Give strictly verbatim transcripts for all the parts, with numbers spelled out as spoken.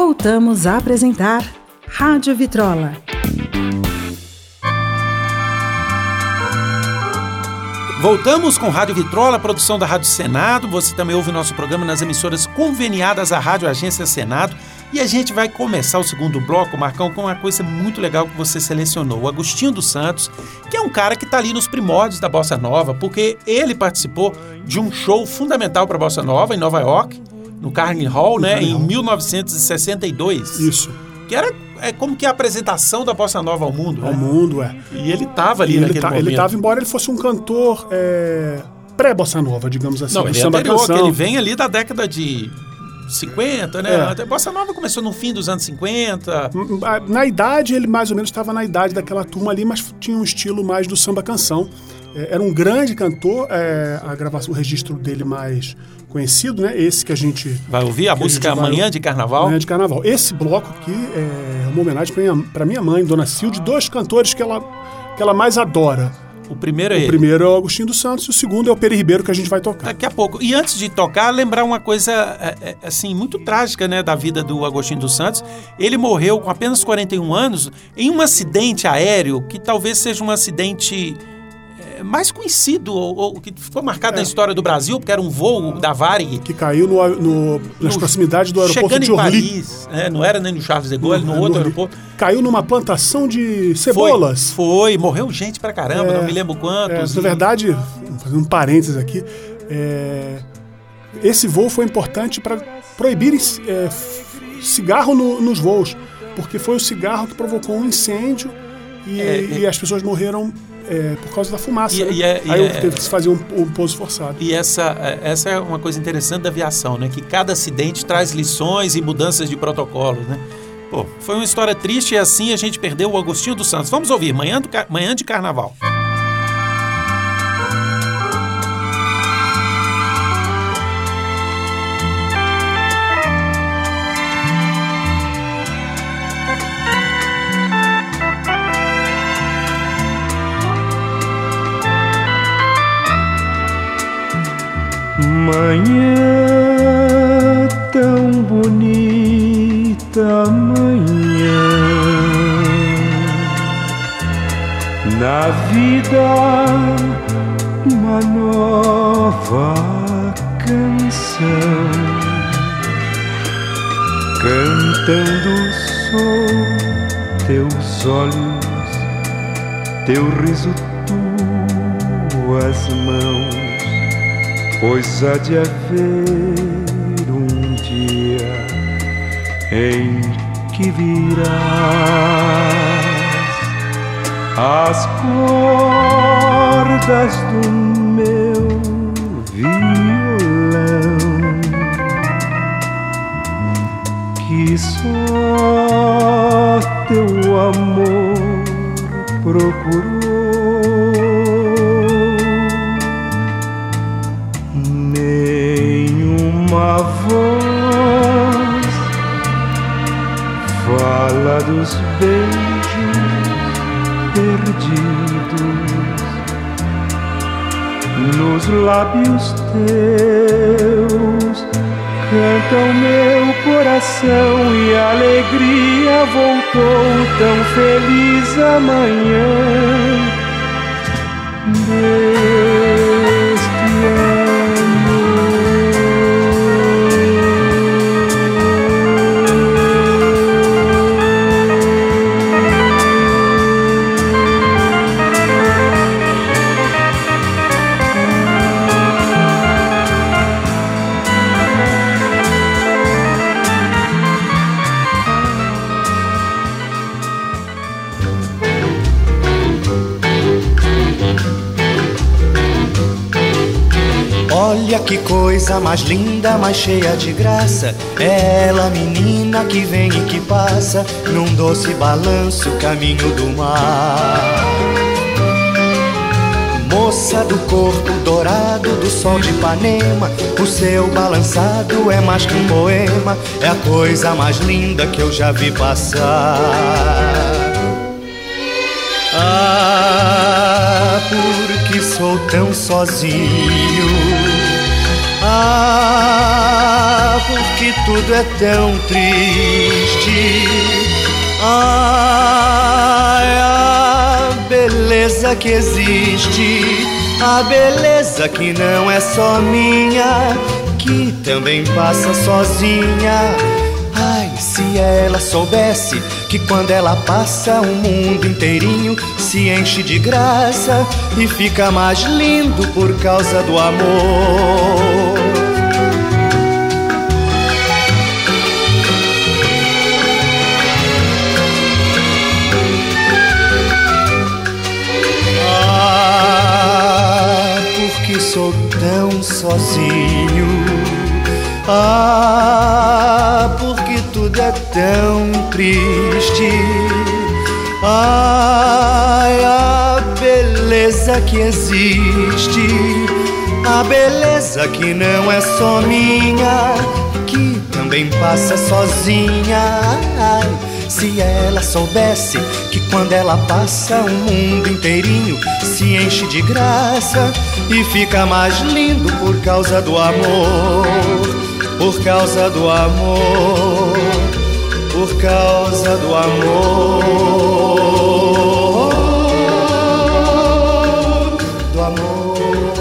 Voltamos a apresentar Rádio Vitrola. Voltamos com Rádio Vitrola, produção da Rádio Senado. Você também ouve nosso programa nas emissoras conveniadas à Rádio Agência Senado. E a gente vai começar o segundo bloco, Marcão, com uma coisa muito legal que você selecionou. O Agostinho dos Santos, que é um cara que está ali nos primórdios da Bossa Nova, porque ele participou de um show fundamental para a Bossa Nova em Nova York, no Carnegie Hall, né, em mil novecentos e sessenta e dois. Isso. Que era é, como que a apresentação da Bossa Nova ao mundo. Ao né? mundo, é. E ele estava ali e naquele ele tá, momento. Ele estava, embora ele fosse um cantor é, pré-Bossa Nova, digamos assim. Não, ele é samba anterior, canção. que ele vem ali da década de cinquenta, né? É. A Bossa Nova começou no fim dos anos cinquenta. Na idade, ele mais ou menos estava na idade daquela turma ali, mas tinha um estilo mais do samba canção. É, era um grande cantor, é, a gravação, o registro dele mais conhecido, né? Esse que a gente... Vai ouvir a música a Manhã de Carnaval? Manhã de Carnaval. Esse bloco aqui é uma homenagem para minha, para minha mãe, Dona Cilde, dois cantores que ela, que ela mais adora. O primeiro é o ele. O primeiro é o Agostinho dos Santos e o segundo é o Peri Ribeiro, que a gente vai tocar. Daqui a pouco. E antes de tocar, lembrar uma coisa é, é, assim, muito trágica, né, da vida do Agostinho dos Santos. Ele morreu com apenas quarenta e um anos em um acidente aéreo que talvez seja um acidente é, mais conhecido, ou, ou que ficou marcado é. na história do Brasil, porque era um voo da Varig. Que caiu no, no, nas no, proximidades do aeroporto de Orly. Chegando em Paris, né, não era nem no Charles de Gaulle, no, no outro no aeroporto. Caiu numa plantação de cebolas. Foi, foi. Morreu gente pra caramba, é, não me lembro quantos. É, na verdade, fazendo um parênteses aqui, é, esse voo foi importante para proibir é, cigarro no, nos voos, porque foi o cigarro que provocou um incêndio e, é, e as pessoas morreram é, por causa da fumaça. E, né? e é, Aí e teve é, que se fazer um, um pouso forçado. E essa, essa é uma coisa interessante da aviação, né? Que cada acidente traz lições e mudanças de protocolo, né? Pô, foi uma história triste e assim a gente perdeu o Agostinho dos Santos. Vamos ouvir Manhã, do, Manhã de Carnaval. Manhã tão bonita, manhã, na vida uma nova canção, cantando só teus olhos, teu riso, tuas mãos. Pois há de haver um dia em que virás as cordas do meu violão, que só teu amor procurou. Uma voz fala dos beijos perdidos nos lábios teus, canta o meu coração e a alegria voltou tão feliz amanhã deste ano. Olha que coisa mais linda, mais cheia de graça. É ela, menina, que vem e que passa num doce balanço, caminho do mar. Moça do corpo dourado do sol de Ipanema, o seu balançado é mais que um poema, é a coisa mais linda que eu já vi passar. Ah, porque sou tão sozinho. Ah, porque tudo é tão triste. Ai, a beleza que existe, a beleza que não é só minha, que também passa sozinha. Ai, se ela soubesse que quando ela passa o mundo inteirinho se enche de graça e fica mais lindo por causa do amor. Ah, porque sou tão sozinho. Ah, porque tudo é tão triste. Ai, a beleza que existe, a beleza que não é só minha, que também passa sozinha. Ai, se ela soubesse que quando ela passa o mundo inteirinho se enche de graça e fica mais lindo por causa do amor. Por causa do amor, por causa do amor, do amor,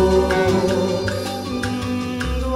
do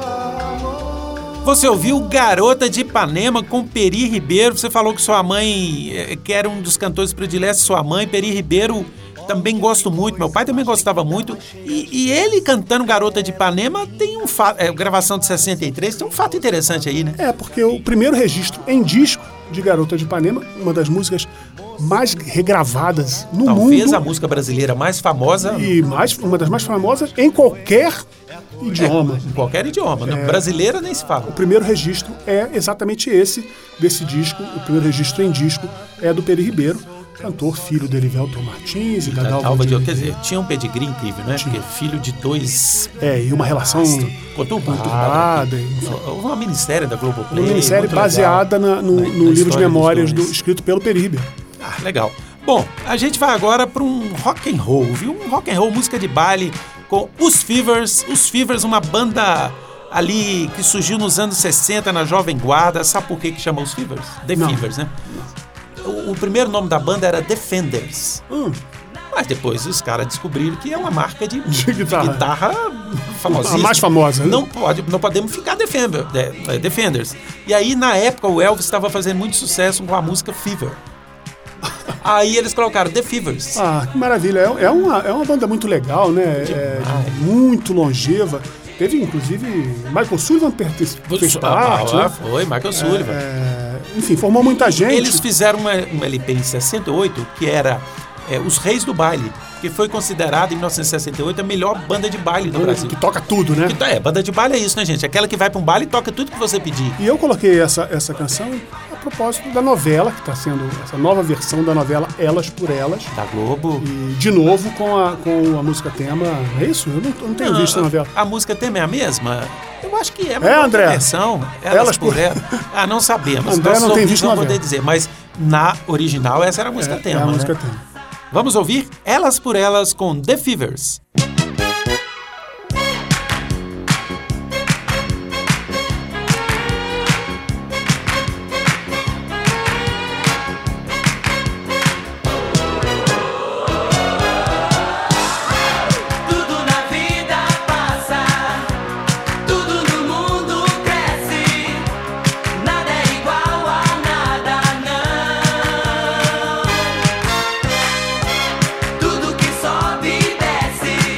amor. Você ouviu Garota de Ipanema com Peri Ribeiro. Você falou que sua mãe, que era um dos cantores prediletos de sua mãe. Peri Ribeiro também gosto muito, meu pai também gostava muito. E, e ele cantando Garota de Ipanema tem um fato, é, gravação de sessenta e três, tem um fato interessante aí, né? É, porque o primeiro registro em disco de Garota de Ipanema, uma das músicas mais regravadas no Talvez mundo. Talvez a música brasileira mais famosa. E mais, uma das mais famosas em qualquer idioma. É, em qualquer idioma. É, brasileira nem se fala. O primeiro registro é exatamente esse, desse disco. O primeiro registro em disco é do Peri Ribeiro, cantor, filho do Erivelton Martins e da, da Dalva de... Quer dizer, tinha um pedigree incrível, né? Tinha. Porque filho de dois... É, e uma relação conturbada. Houve uma minissérie da Globoplay. Uma minissérie baseada na, no, na, no na livro de memórias do, escrito pelo Peri Ribeiro. Ah, legal. Bom, a gente vai agora para um rock and roll, viu? Um rock and roll, música de baile com os Fevers. Os Fevers, uma banda ali que surgiu nos anos sessenta na Jovem Guarda. Sabe por que que chama os Fevers? The Não. Fevers, né? O, o primeiro nome da banda era Defenders. Hum. Mas depois os caras descobriram que é uma marca de, de guitarra, de guitarra famosíssima. A mais famosa. Né? Não, pode, não podemos ficar Defender, de, Defenders. E aí, na época, o Elvis estava fazendo muito sucesso com a música Fever. Aí eles colocaram The Fevers. Ah, que maravilha. É, é, uma, é uma banda muito legal, né? É, muito longeva. Teve, inclusive, Michael Sullivan fez parte. Ah, né? Foi, Michael Sullivan. É, enfim, formou muita gente. Eles fizeram uma, uma L P em sessenta e oito que era é, Os Reis do Baile, que foi considerada em mil novecentos e sessenta e oito a melhor banda de baile do banda Brasil. Que toca tudo, né? Que, é, banda de baile é isso, né, gente? Aquela que vai para um baile e toca tudo que você pedir. E eu coloquei essa, essa canção a propósito da novela, que está sendo essa nova versão da novela Elas por Elas. Da Globo. E, de novo, com a, com a música tema. É isso? Eu não, eu não tenho não, visto a novela. A música tema é a mesma? Eu acho que é. É, André? Versão, Elas, elas por, por Elas. Ah, não sabemos. André não tem visto a novela. Não poder dizer, mas na original essa era a música é, tema, é a né? música tema. Vamos ouvir Elas por Elas com The Fevers. Tudo que sobe e desce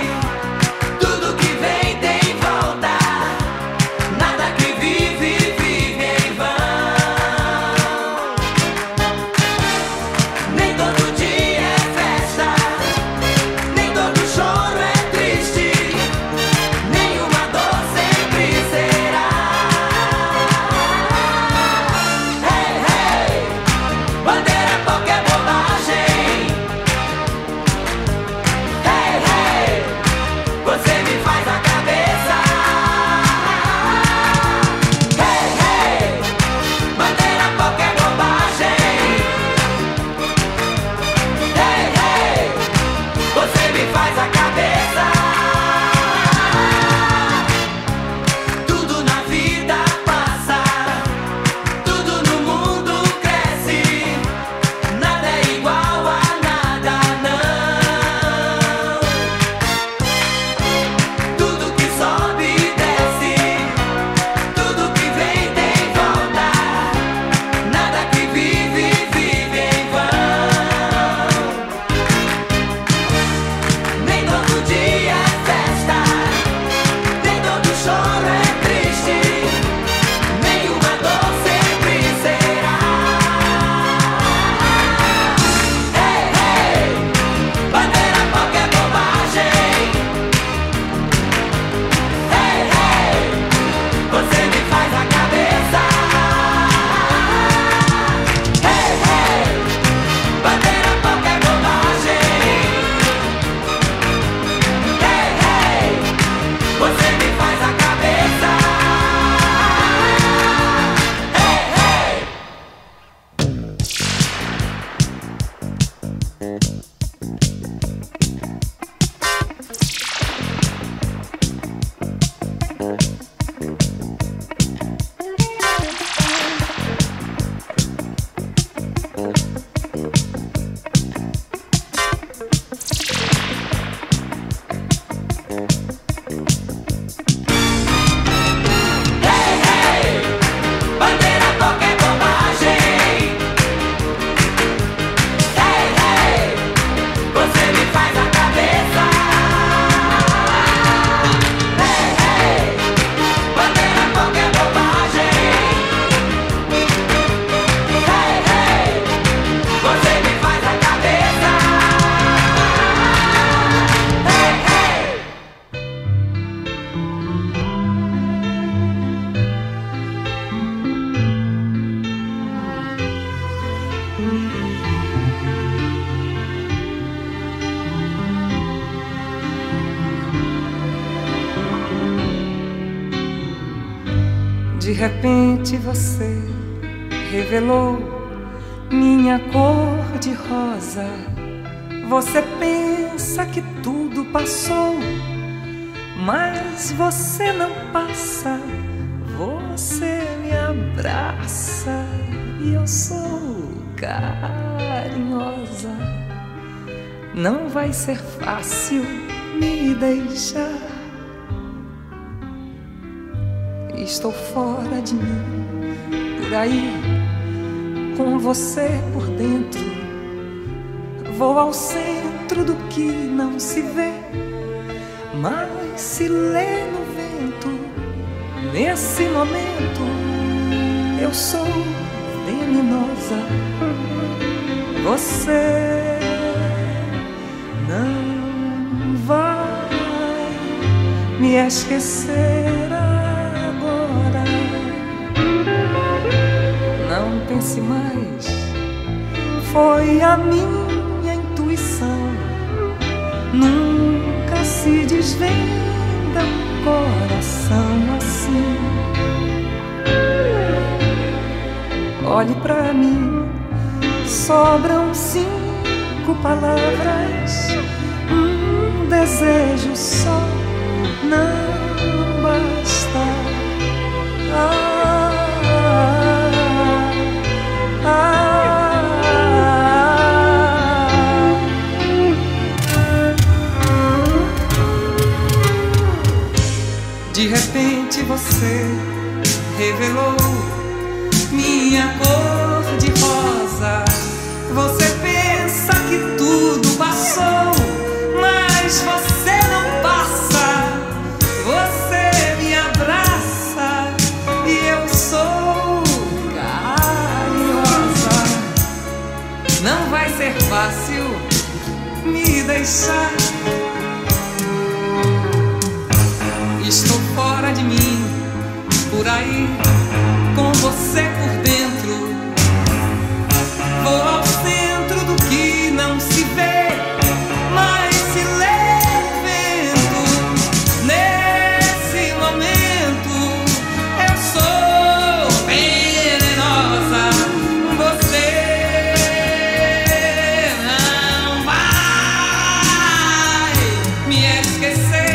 repente você revelou minha cor de rosa. Você pensa que tudo passou, mas você não passa. Você me abraça e eu sou carinhosa. Não vai ser fácil me deixar. Estou fora de mim, por aí, com você por dentro. Vou ao centro do que não se vê, mas se lê no vento. Nesse momento eu sou venenosa. Você não vai me esquecer agora. Não pense mais, foi a minha intuição. Nunca se desvenda um coração assim. Olhe pra mim, sobram cinco palavras. Um desejo só não basta. Ah, ah, ah, De repente você revelou minha cor de rosa. Você pensa que tudo passou, mas você não passa. Você me abraça e eu sou carinhosa. Não vai ser fácil me deixar. Estou fora de mim, por aí, com você por dentro. Vou ao centro do que não se vê, mas se lê no vento. Nesse momento eu sou venenosa. Você não vai me esquecer.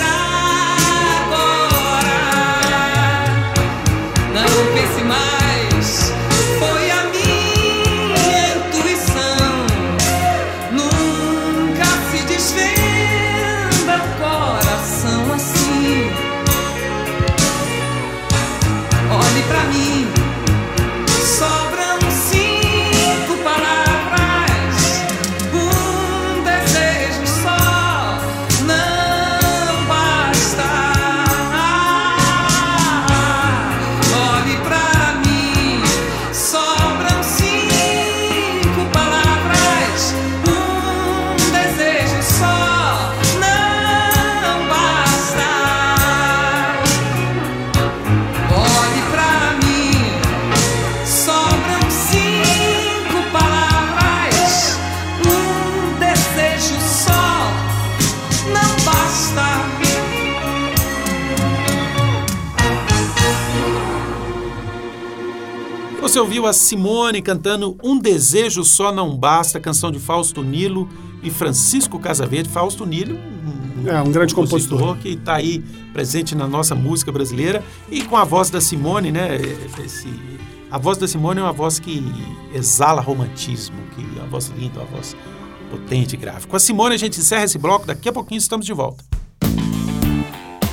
Você ouviu a Simone cantando Um Desejo Só Não Basta, canção de Fausto Nilo e Francisco Casaverde. Fausto Nilo, um, é, um grande compositor, compositor que está aí presente na nossa música brasileira, e com a voz da Simone, né? Esse, a voz da Simone é uma voz que exala romantismo, que é uma voz linda, uma voz potente e grave. Com a Simone a gente encerra esse bloco, daqui a pouquinho estamos de volta.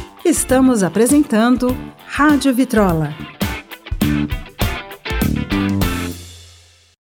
Estamos apresentando Rádio Vitrola.